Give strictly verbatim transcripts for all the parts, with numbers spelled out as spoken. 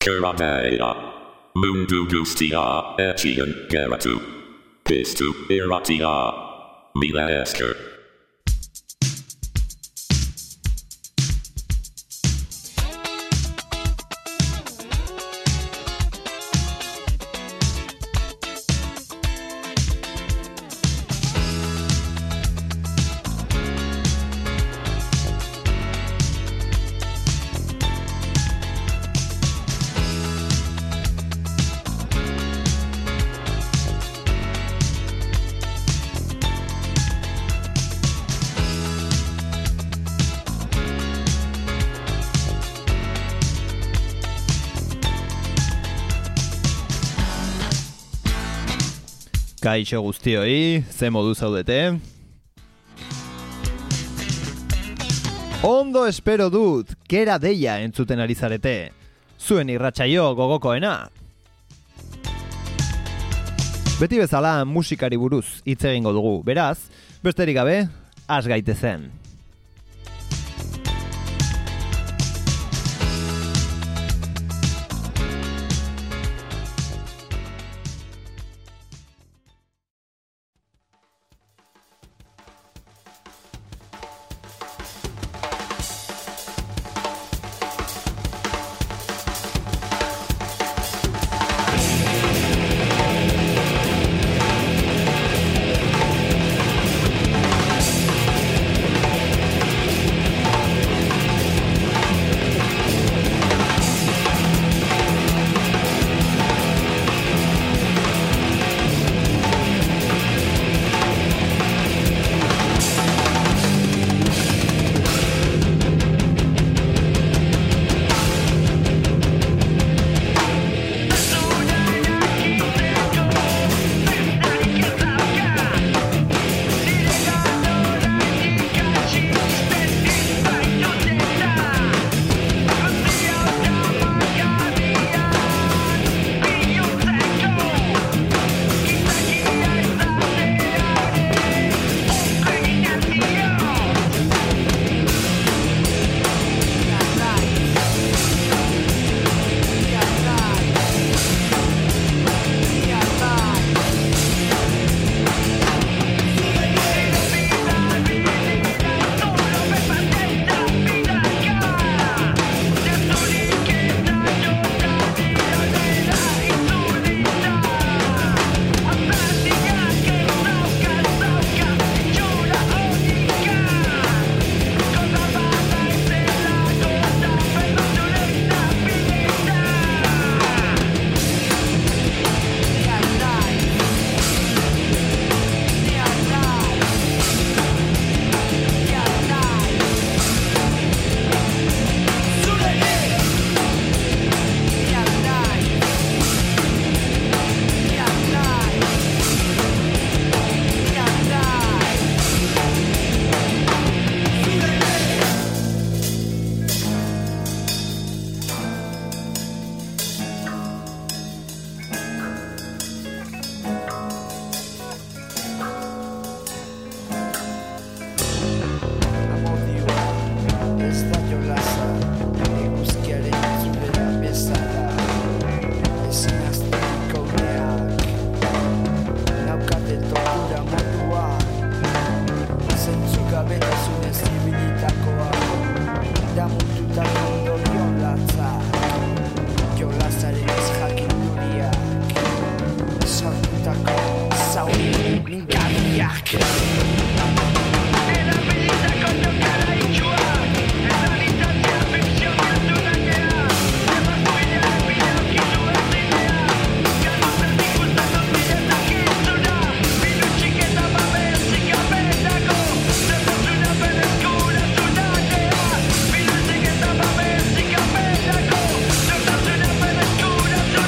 Skiradaida. Mundu gustia, Echian, Geratu. Pistu, Iratia. Mila Esker. Kaixo guztioi, ze modu zaudete? Ondo espero dut, kera deia entzuten ari zarete. Zuen irratsaio gogokoena. Beti bezala musikari buruz hitz egingo dugu, beraz, besterik gabe, has gaitezen.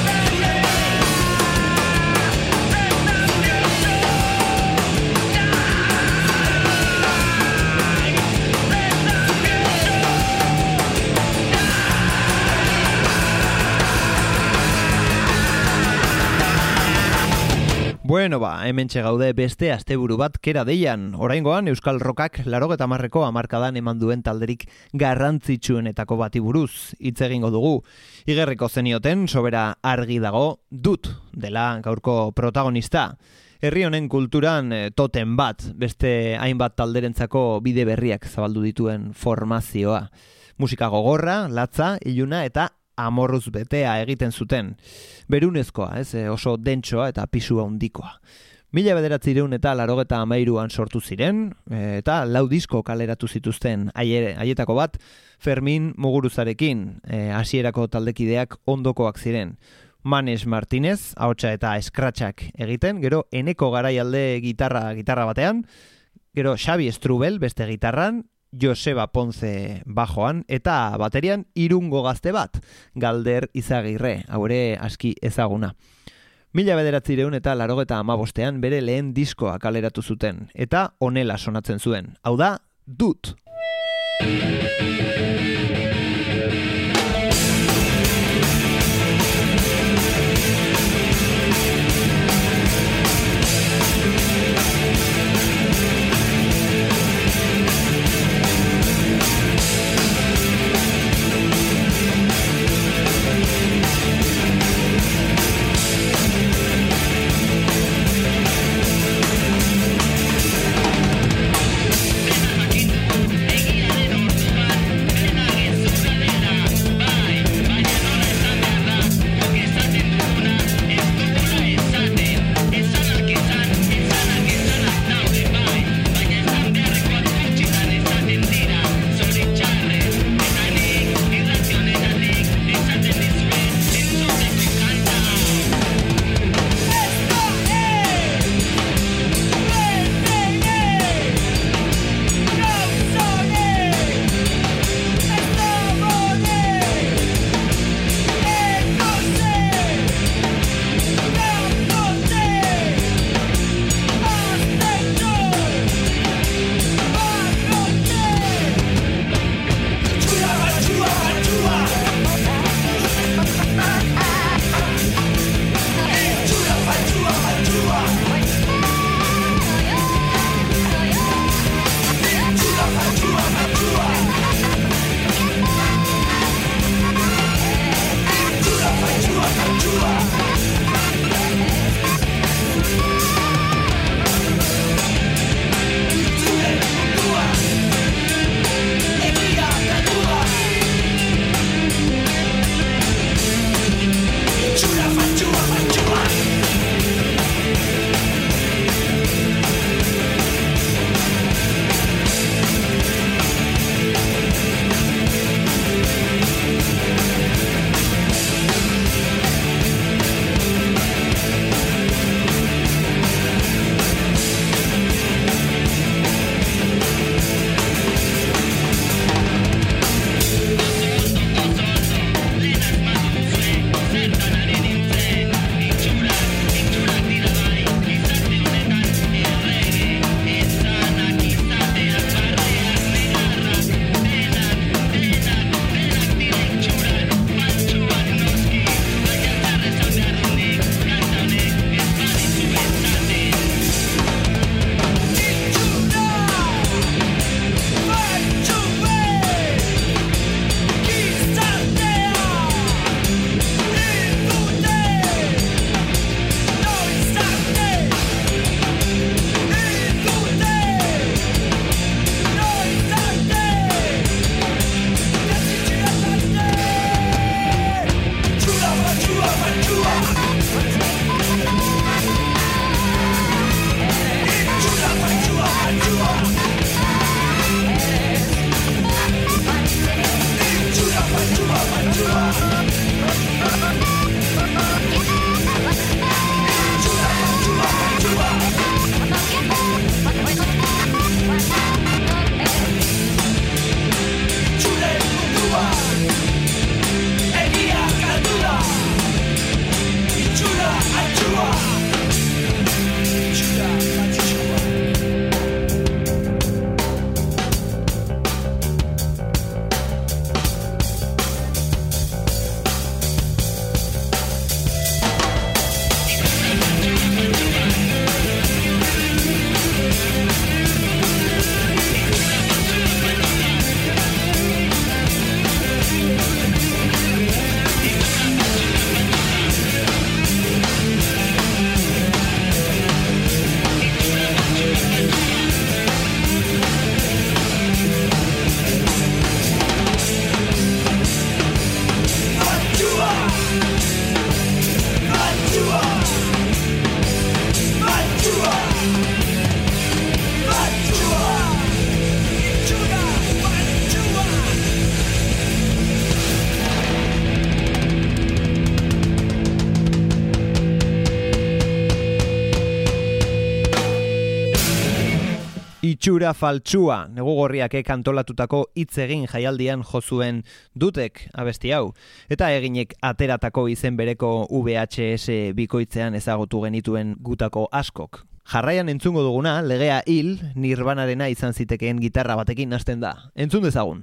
Die! Bueno ba, hementxe gaude beste asteburu bat kera deian. Oraingoan Euskal Rockak laurogeita hamarreko hamarkadan eman duen talderik garrantzitsuenetako bati buruz hitz egingo dugu. Igerriko zenioten sobera argi dago dut dela gaurko protagonista. Herri honen kulturan e, toten bat, beste hainbat talderentzako bide berriak zabaldu dituen formazioa. Musika gogorra, latza, iluna eta amorruz betea egiten zuten. Berunezkoa, ez, e, oso dentsoa eta pisua handikoa. Mila bederatzireun eta laurogeita hamairuan sortu ziren, e, eta lau disko kaleratu zituzten aiere, haietako bat, Fermin Muguruzarekin, e, hasierako taldekideak ondokoak ziren. Manes Martinez, ahotsa eta eskratxak egiten, gero Eneko Garaialde gitarra gitarra batean, gero Xabi Strubel beste gitarran, Joseba Ponce bajoan, eta baterian Irungo gazte bat, Galder Izagirre, haure aski ezaguna. Mila bederatzireun eta laurogeita hamabostean bere lehen diskoa kaleratu zuten, eta honela sonatzen zuen. Hau da, dut! Egiaren ordu bat, bere nagez itxura faltsua, negugorriake kantolatutako hitz egin jaialdian jozuen dutek abesti hau. Eta eginek ateratako izen bereko V H S bikoitzean ezagutu genituen gutako askok. Jarraian entzungo duguna, legea hil, Nirvanarena izan zitekeen gitarra batekin hasten da. Entzun dezagun.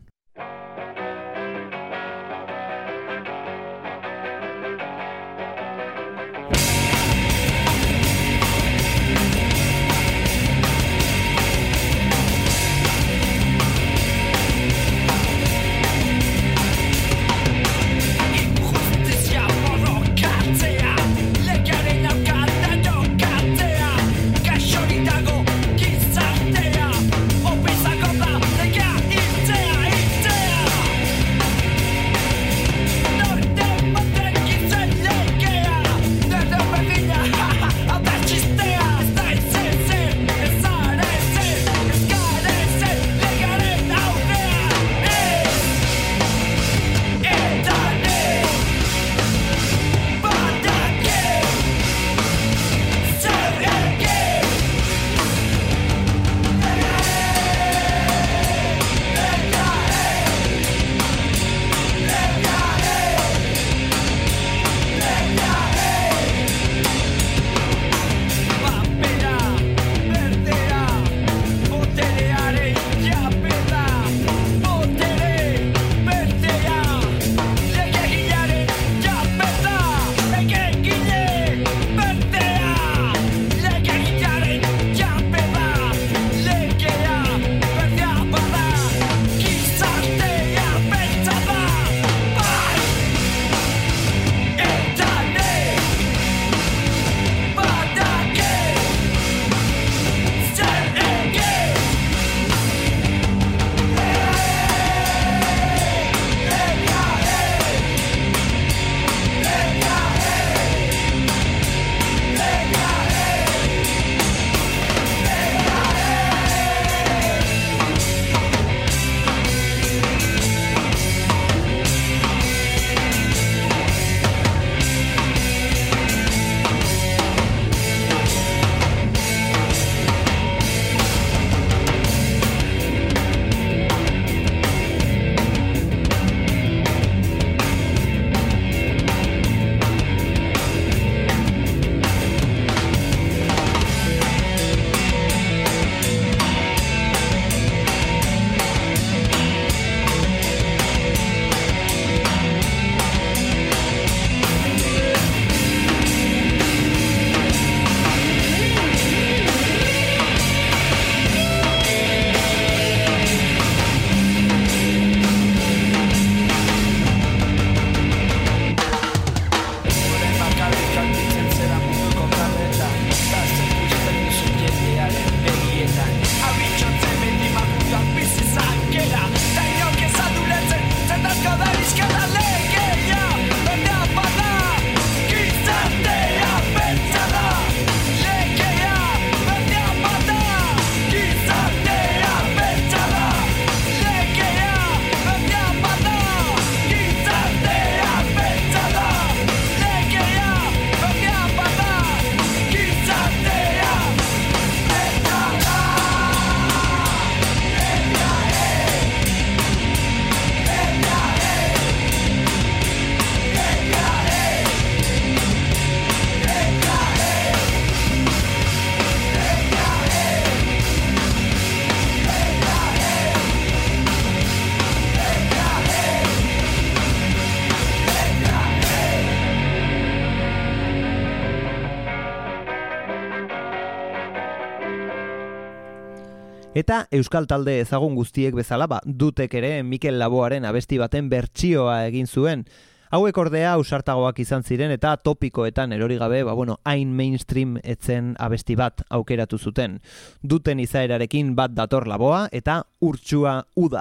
Eta euskal talde ezagun guztiek bezala, ba, dutek ere Mikel Laboaren abesti baten bertsioa egin zuen. Hauek ordea ausartagoak izan ziren eta topikoetan erori gabe, ba, bueno, hain mainstream etzen abesti bat aukeratu zuten. Duten izaerarekin bat dator Laboa eta Urtsua Uda.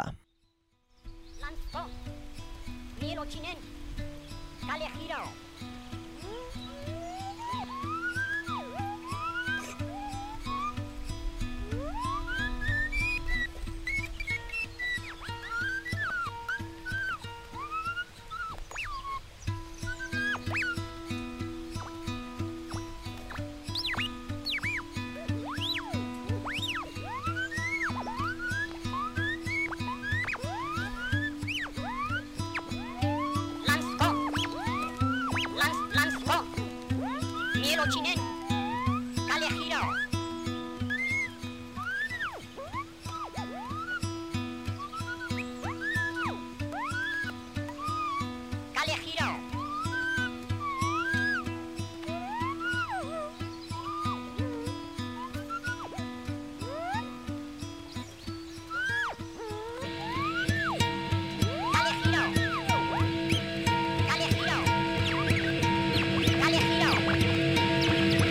Lotxinen. Kale giro. Kale giro. Kale giro. Kale giro.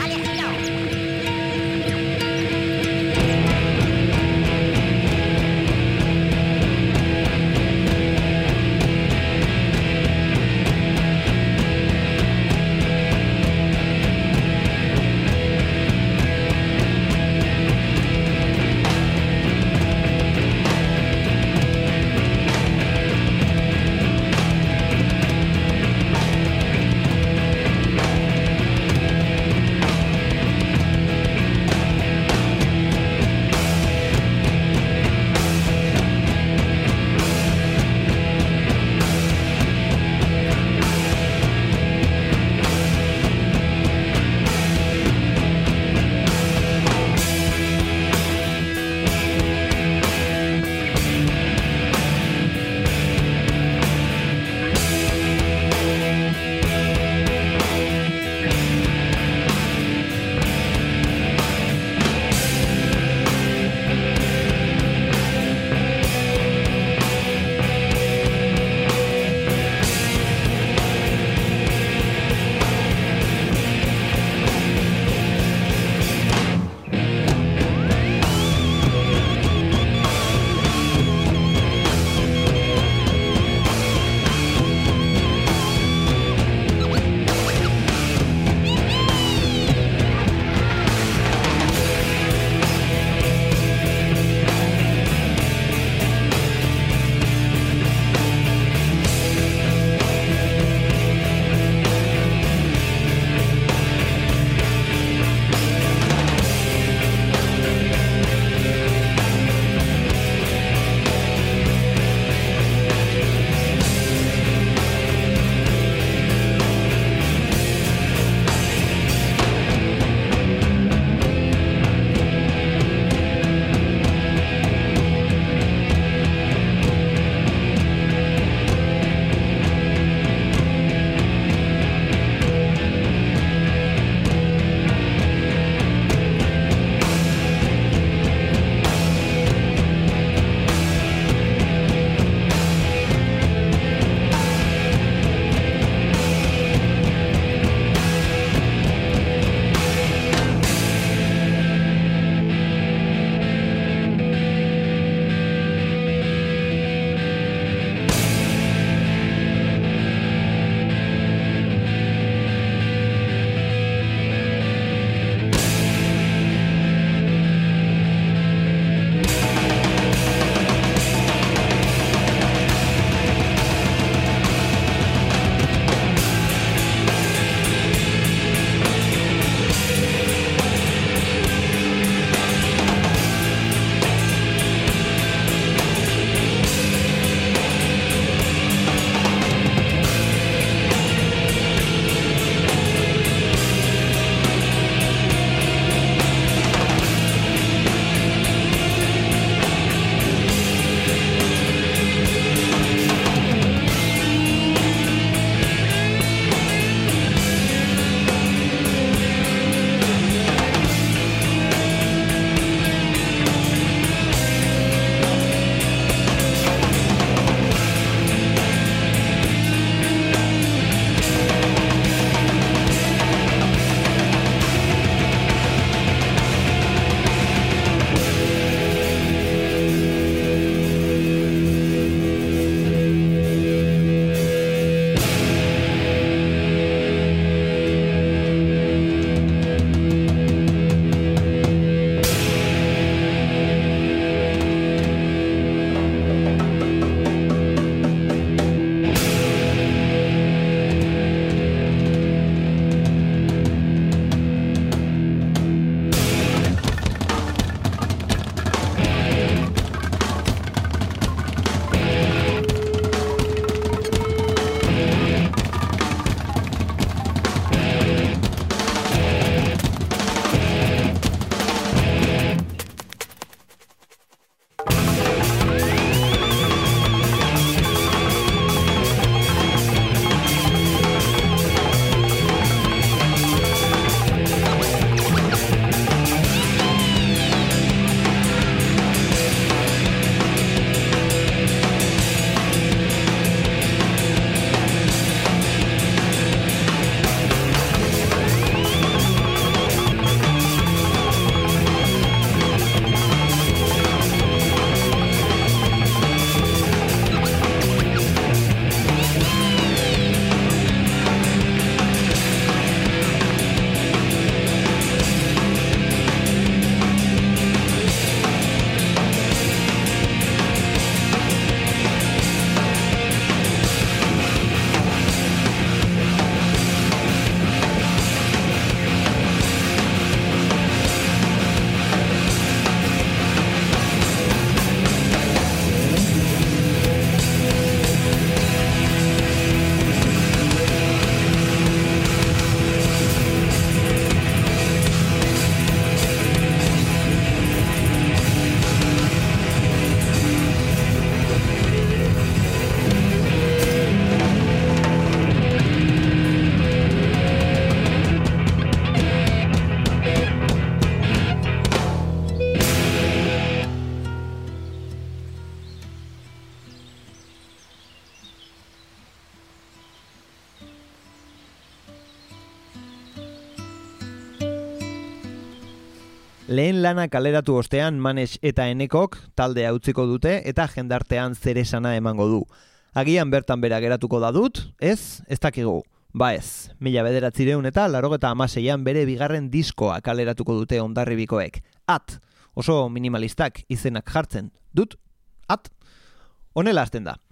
Lehen lana kaleratu ostean Manes eta Enekok taldea utziko dute eta jendartean zeresana emango du. Agian bertan bera geratuko da dut, ez? Ez dakigu. Ba ez, mila bederatzireun eta larogeta amaseian bere bigarren diskoa kaleratuko dute Hondarribikoek. At, oso minimalistak izenak jartzen. Dut? At? Honela hasten da.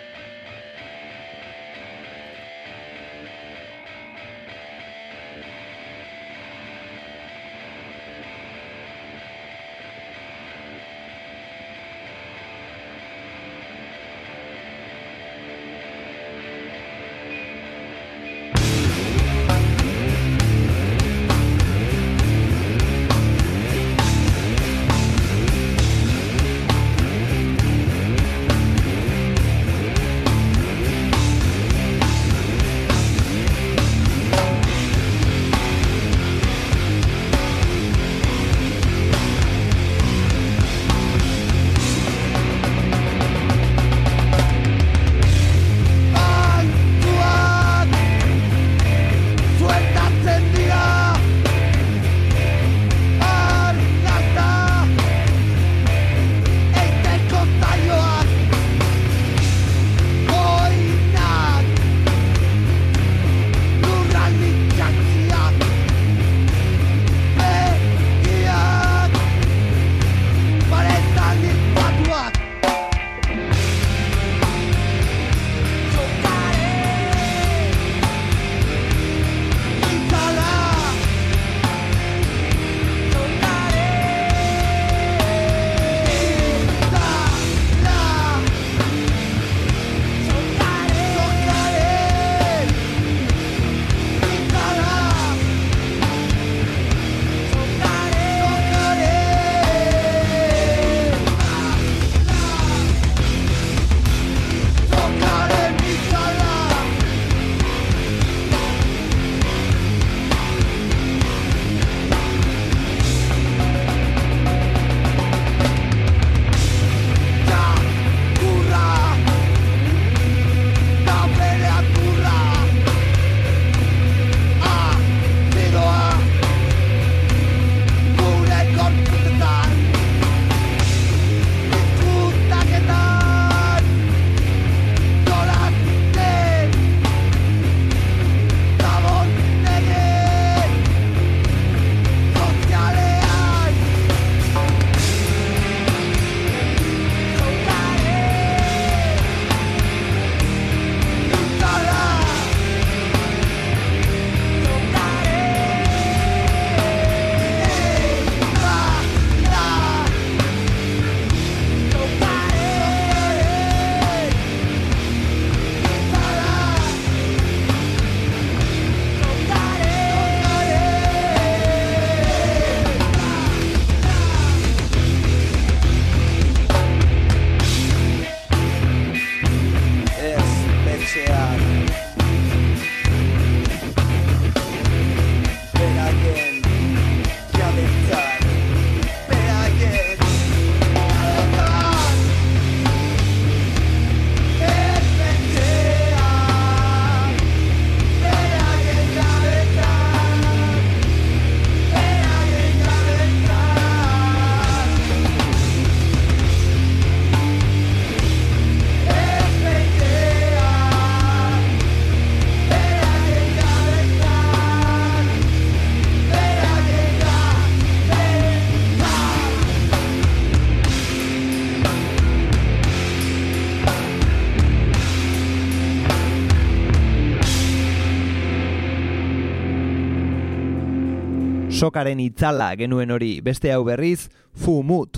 sokaren itzala genuen hori, beste hau berriz, Fumut.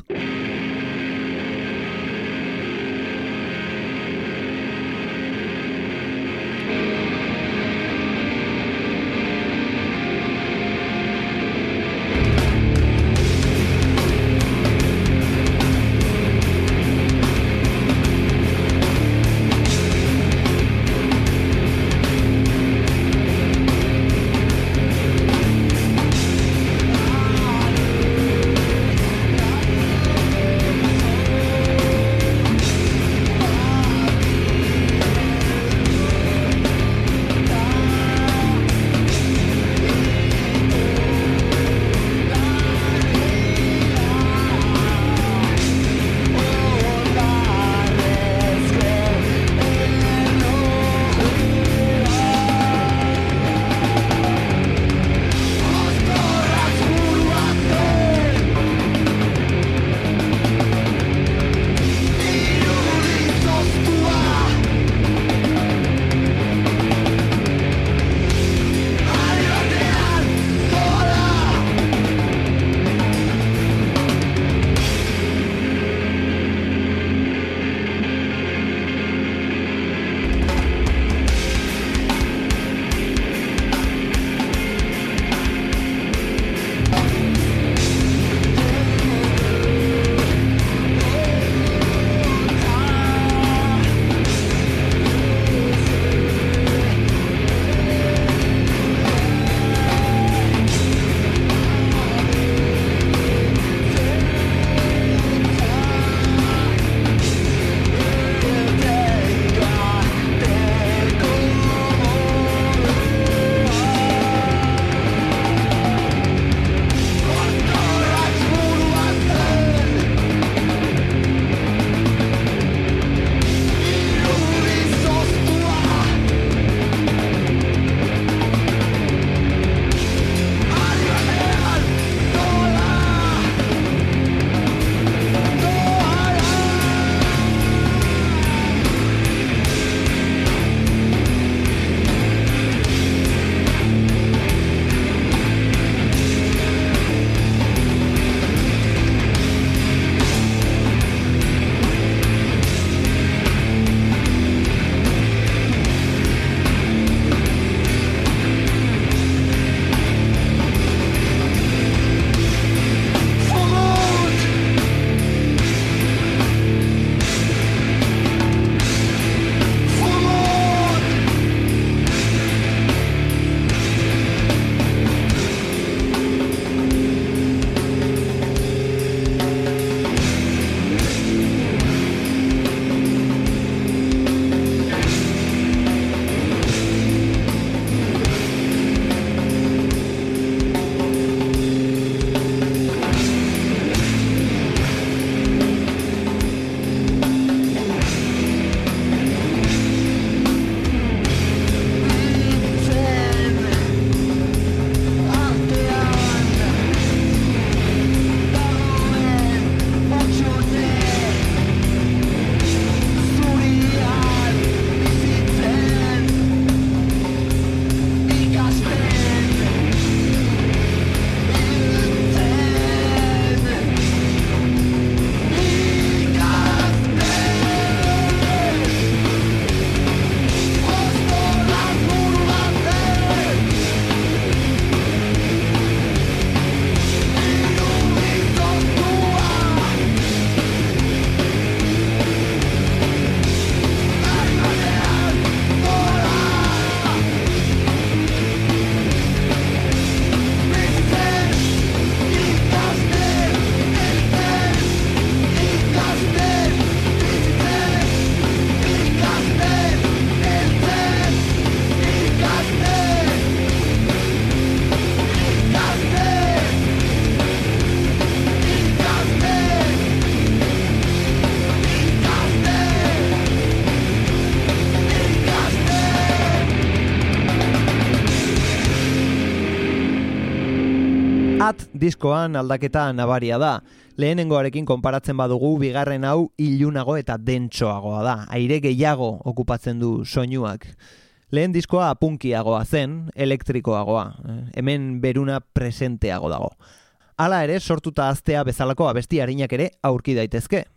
Hat diskoan aldaketa nabaria da. Lehenengoarekin konparatzen badugu, bigarren hau ilunago eta dentsoagoa da. Aire gehiago okupatzen du soinuak. Lehen diskoa punkiagoa zen, elektrikoagoa. Hemen beruna presenteago dago. Hala ere, sortuta aztea bezalako abesti arinak ere aurki daitezke.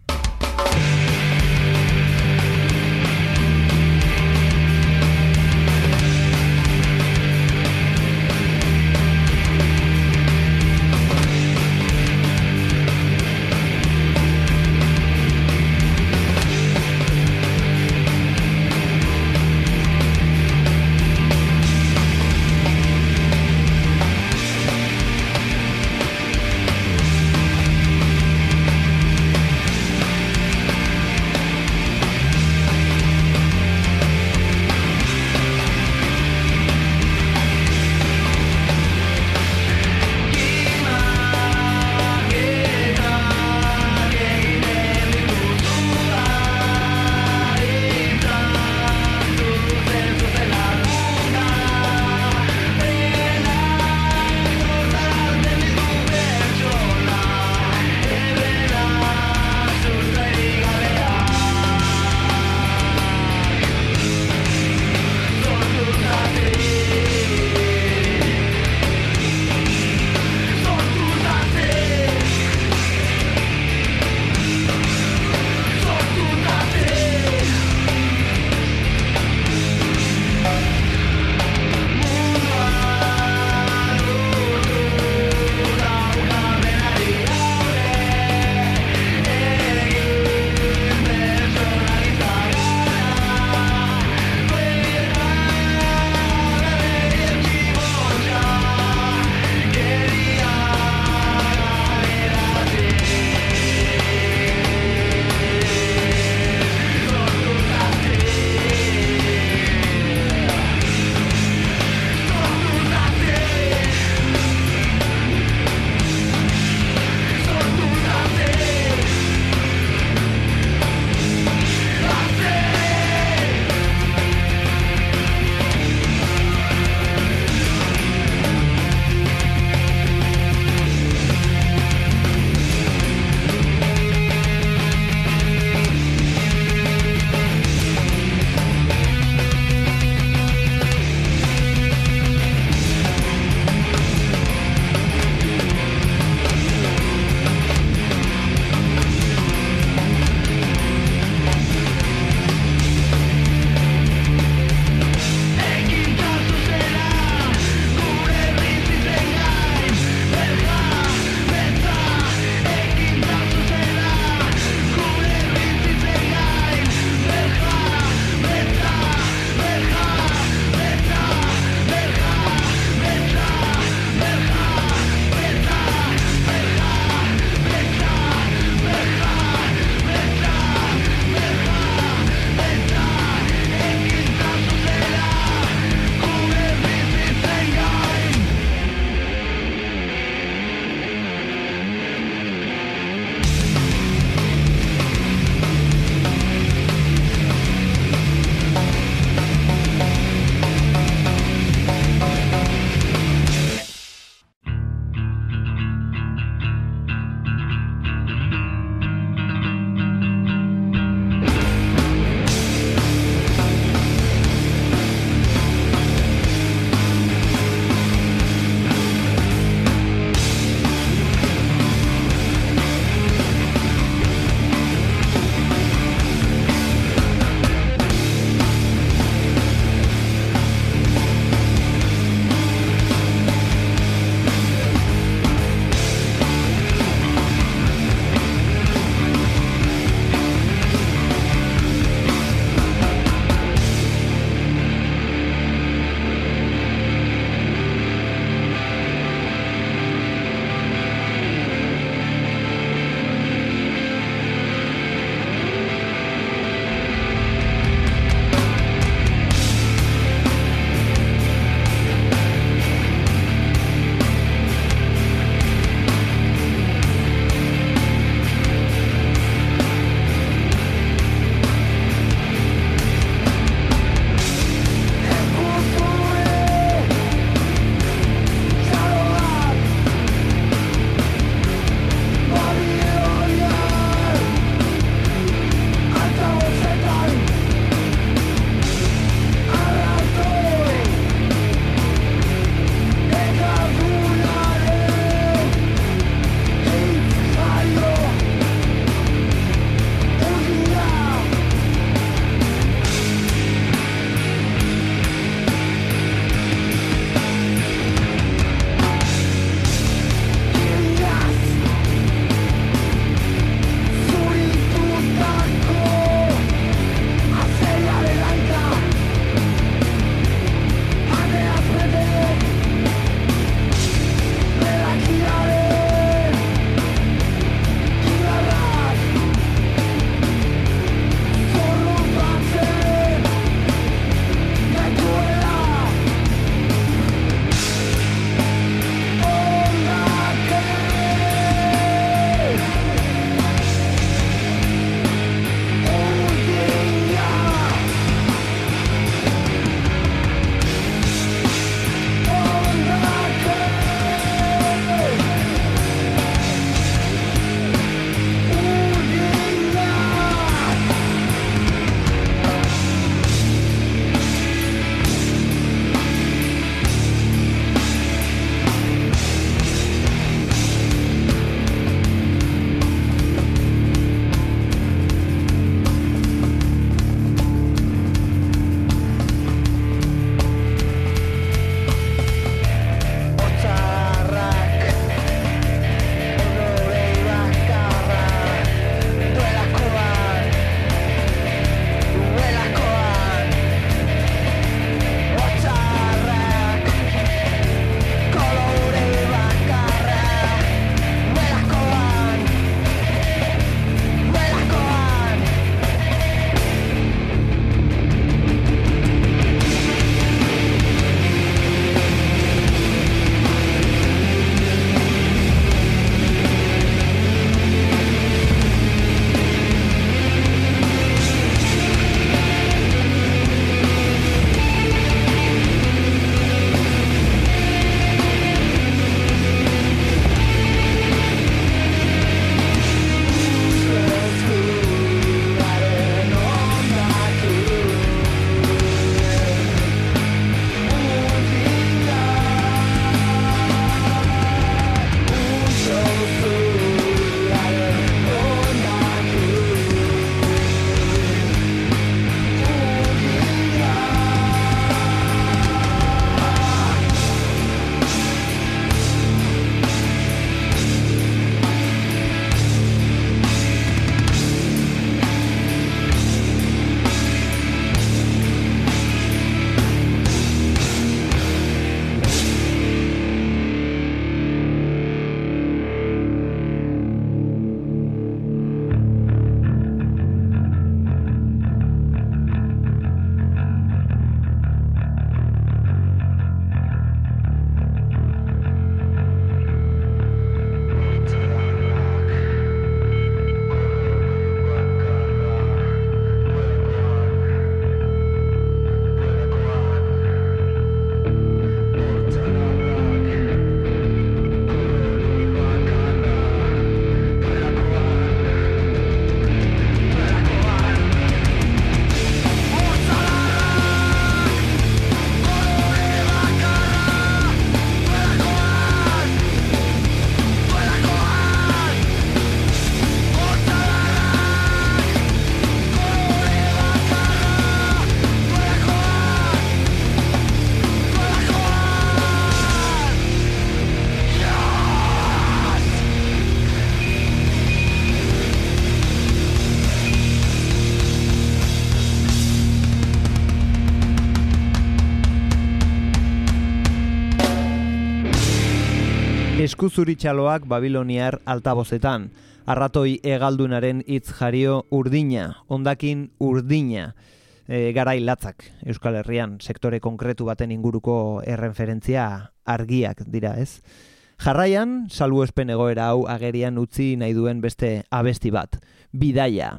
Eskuzuritxaloak Babiloniar altabozetan. Arratoi egaldunaren hitz jario urdina, hondakin urdina. E, garai latzak Euskal Herrian, sektore konkretu baten inguruko erreferentzia argiak dira, ez? Jarraian, salbuespen egoera hau agerian utzi nahi duen beste abesti bat, Bidaia.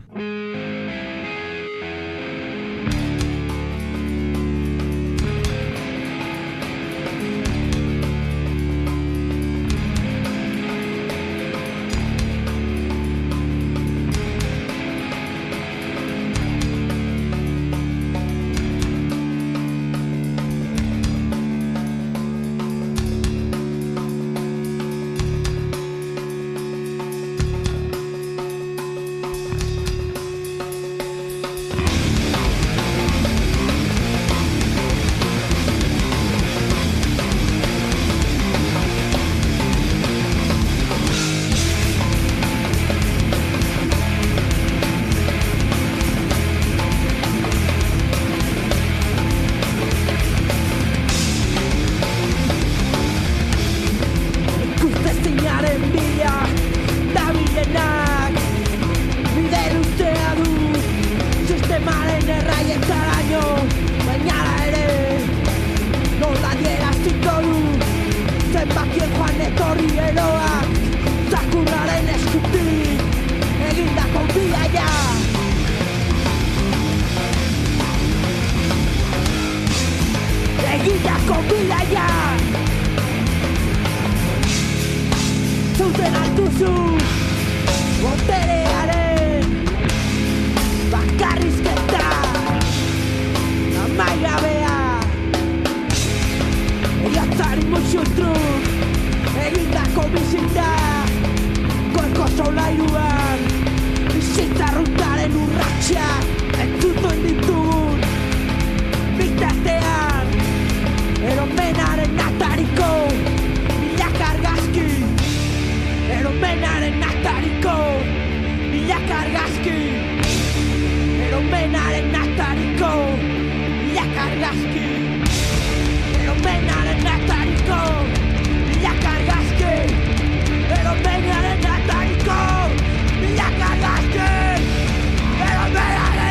Pero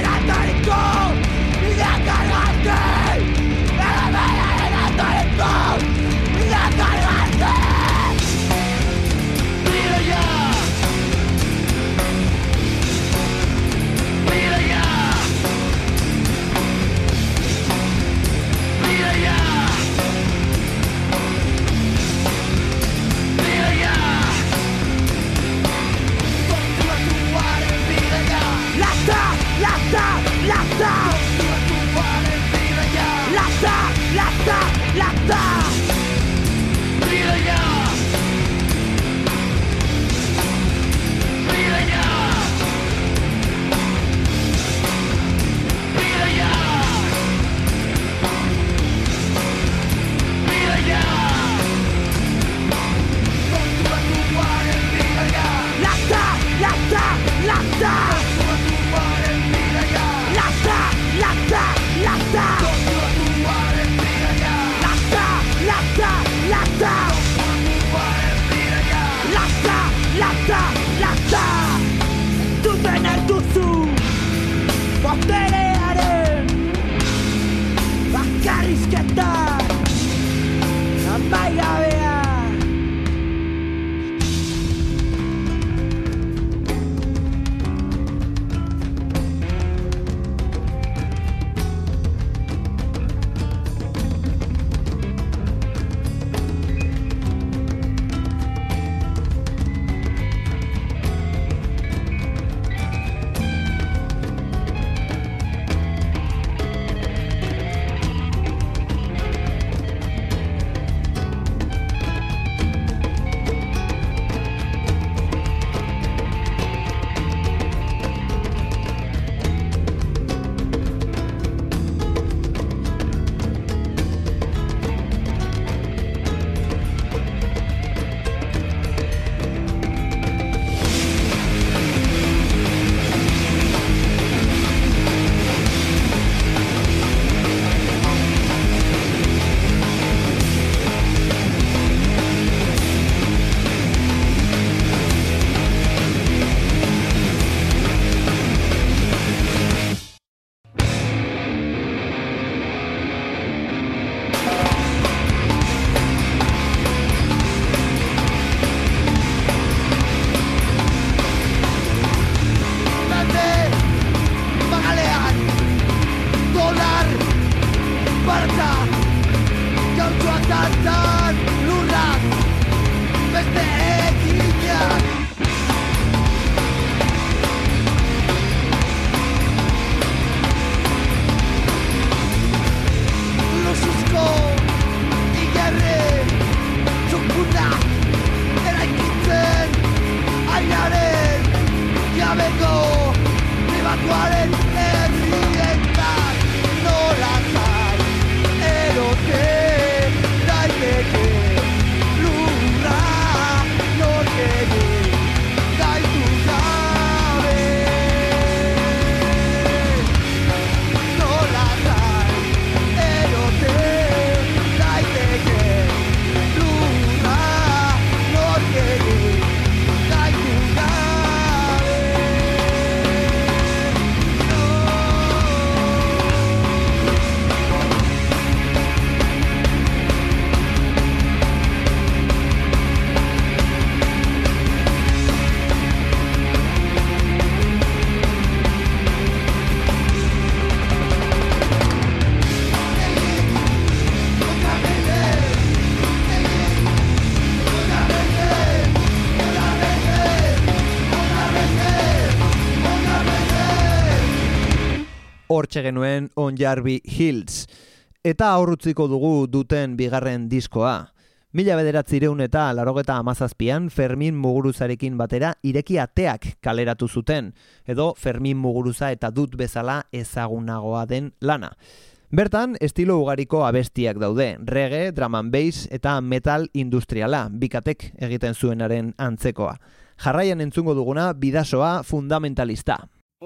Hortxe genuen On Jarby Hills. Eta aurrutziko dugu duten bigarren diskoa. Mila bederatzireun eta larogeta amazazpian Fermin Muguruzarekin batera ireki ateak kaleratu zuten, edo Fermin Muguruza eta dut bezala ezagunagoa den lana. Bertan, estilo ugariko abestiak daude, reggae, drum and bass eta metal industriala, bikatek egiten zuenaren antzekoa. Jarraian entzungo duguna, Bidasoa Fundamentalista.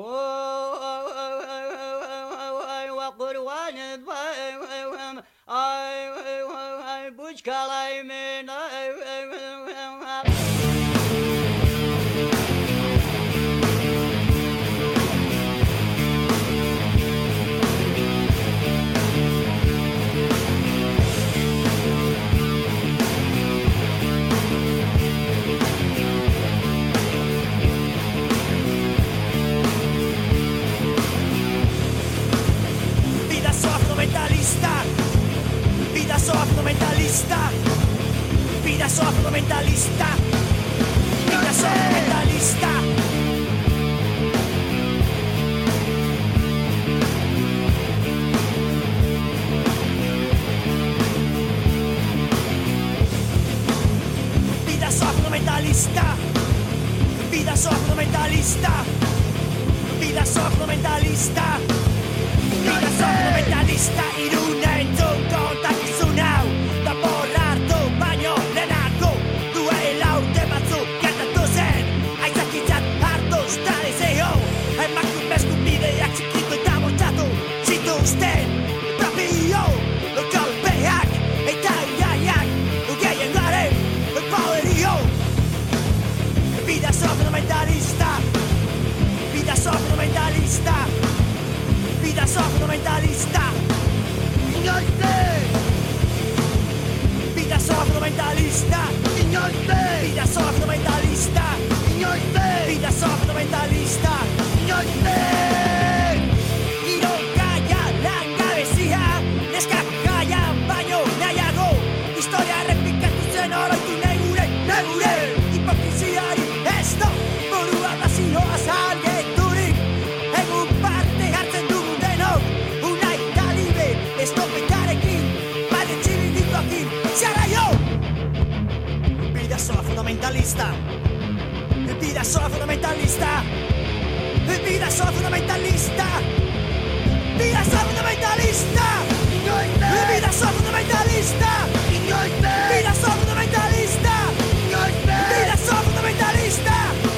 Bidasoa fundamentalista, Bidasoa fundamentalista, Bidasoa fundamentalista. Bidasoa fundamentalista, Bidasoa fundamentalista, Bidasoa fundamentalista, Bidasoa fundamentalista. Irunen kontak izun hau, da borrartu baino lehenako duela urte batzuk gertatu zen. Aitzakitzat hartu usta deseo, emakumezko bideak txikiko eta bortxatu zituzten propio kolpeak eta iraiak ugehien garen poderio. Bidasoa fundamentalista, Bidasoa fundamentalista, Bidasoa fundamentalista. Bidasoa fundamentalista, Bidasoa fundamentalista, Bidasoa fundamentalista. Irokaia langabezia, neskak jaian baino nahiago, historia errepikatu zen oroitu negure, negure. Hipokriziari ez da, burua bazioa zalgeturik, egun parte hartzen dugu denok, unai talibe, estopetarekin, bade txibidituakin, zara jo! Bidasoa fundamentalista, Bidasoa fundamentalista, Bidasoa fundamentalista, Bidasoa fundamentalista, Bidasoa fundamentalista, Bidasoa fundamentalista, Bidasoa fundamentalista.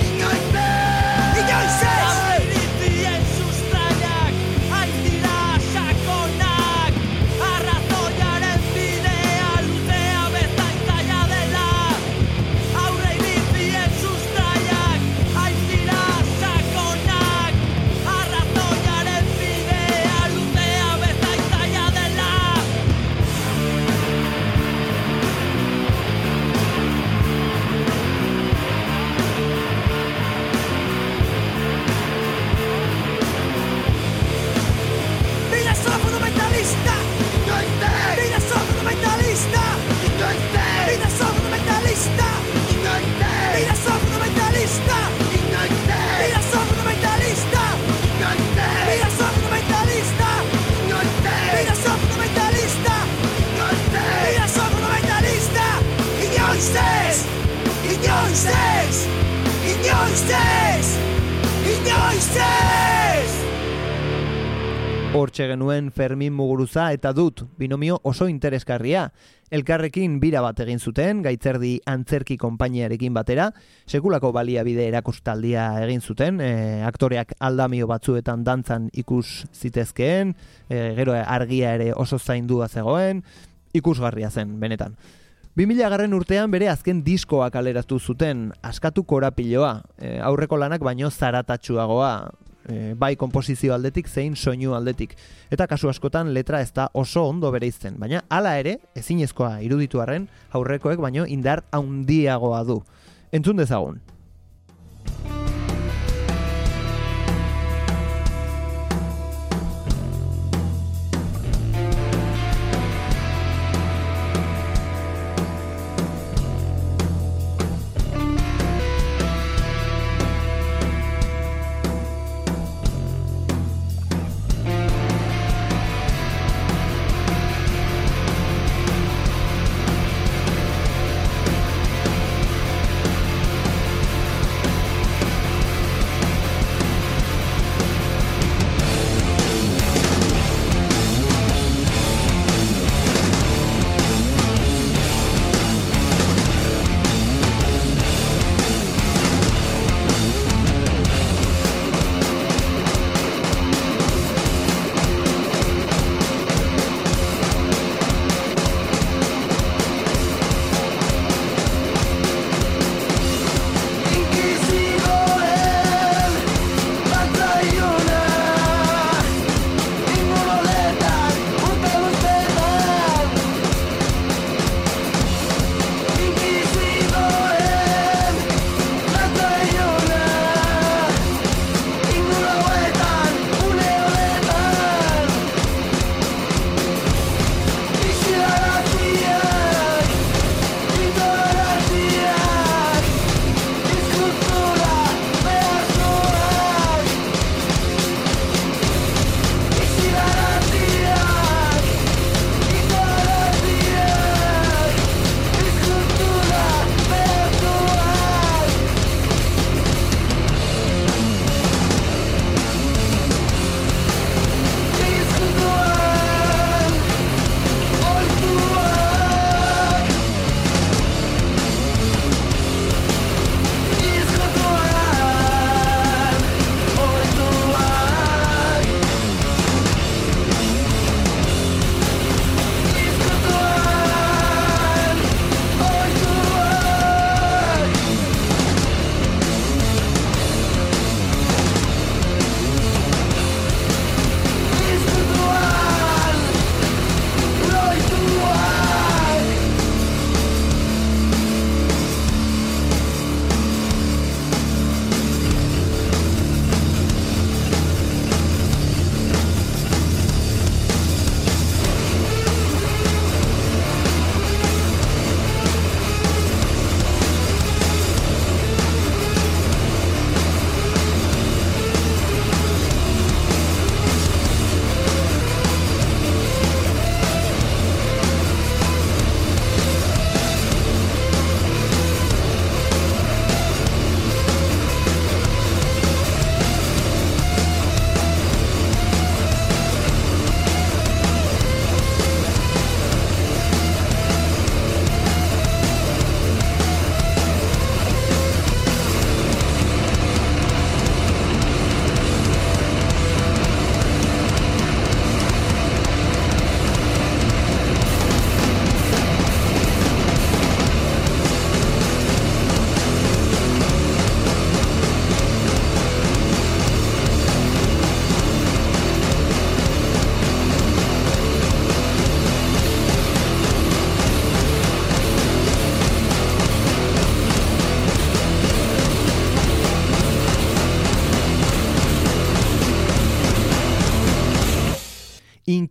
Inoizez! Inoizez! Inoizez! Hortxe genuen Fermin Muguruza eta dut, binomio oso interesgarria. Elkarrekin bira bat egin zuten, Gaitzerdi Antzerki konpainiarekin batera, sekulako baliabide erakustaldia egin zuten, e, aktoreak aldamio batzuetan dantzan ikus zitezkeen, e, gero argia ere oso zaindua zegoen, ikusgarria zen, benetan. bi mila garren urtean bere azken diskoa kaleratu zuten, Askatu korapiloa, e, aurreko lanak baino zaratatsuagoa, e, bai konposizio aldetik zein soinu aldetik. Eta kasu askotan letra ez da oso ondo bereizten, baina hala ere, ezinezkoa iruditu arren, aurrekoek baino indar handiagoa du. Entzun dezagun.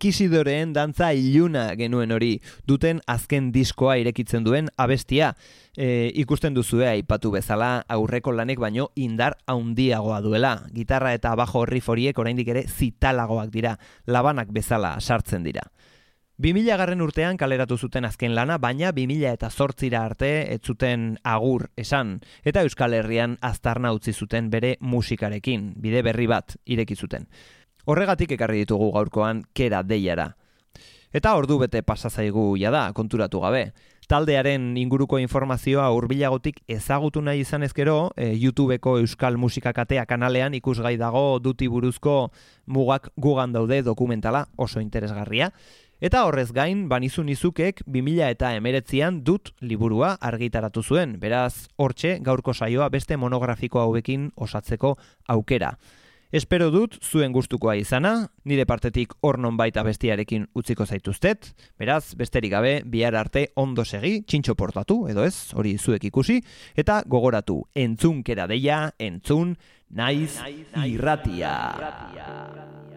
inkisidoreen dantza iluna genuen hori, duten azken diskoa irekitzen duen abestia. E, ikusten duzue aipatu bezala aurreko lanek baino indar handiagoa duela. Gitarra eta bajo riff horiek oraindik ere zitalagoak dira, labanak bezala sartzen dira. bi mila garren urtean kaleratu zuten azken lana, baina bi mila eta zortzira arte ez zuten agur esan, eta Euskal Herrian aztarna utzi zuten bere musikarekin, bide berri bat ireki zuten. Horregatik ekarri ditugu gaurkoan Kera deiara. Eta ordu bete pasa zaigu jada, konturatu gabe. Taldearen inguruko informazioa hurbilagotik ezagutu nahi izan ezkero, e, YouTubeko Euskal Musika Katea kanalean ikusgai dago duti buruzko mugak gugan daude dokumentala, oso interesgarria. Eta horrez gain, Banizu Nizukek bi mila eta hemeretzian dut liburua argitaratu zuen, beraz, hortxe gaurko saioa beste monografiko hauekin osatzeko aukera. Espero dut zuen gustukoa izana, nire partetik hor nonbait abestiarekin utziko zaituztet, beraz, besterik gabe, bihar arte ondo segi, txintxo portatu, edo ez, hori zuek ikusi, eta gogoratu, entzun Kera deia, entzun, naiz irratia.